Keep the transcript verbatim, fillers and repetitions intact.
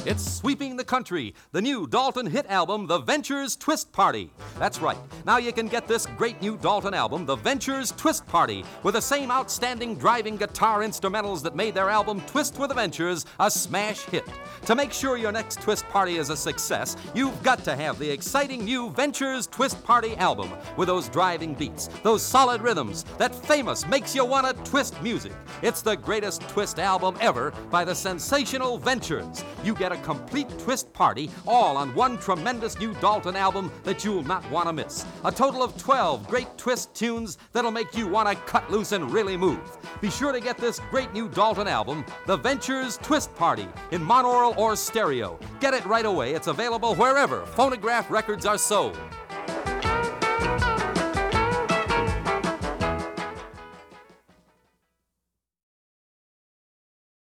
It's sweeping the country, the new Dalton hit album, The Ventures Twist Party. That's right. Now you can get this great new Dalton album, The Ventures Twist Party, with the same outstanding driving guitar instrumentals that made their album Twist with the Ventures a smash hit. To make sure your next twist party is a success, you've got to have the exciting new Ventures Twist Party album with those driving beats, those solid rhythms, that famous makes you want to twist music. It's the greatest twist album ever by the sensational Ventures. You get a complete twist party all on one tremendous new Dalton album that you'll not want to miss. A total of twelve great twist tunes that'll make you want to cut loose and really move. Be sure to get this great new Dalton album, The Ventures Twist Party, in monaural or stereo. Get it right away. It's available wherever phonograph records are sold.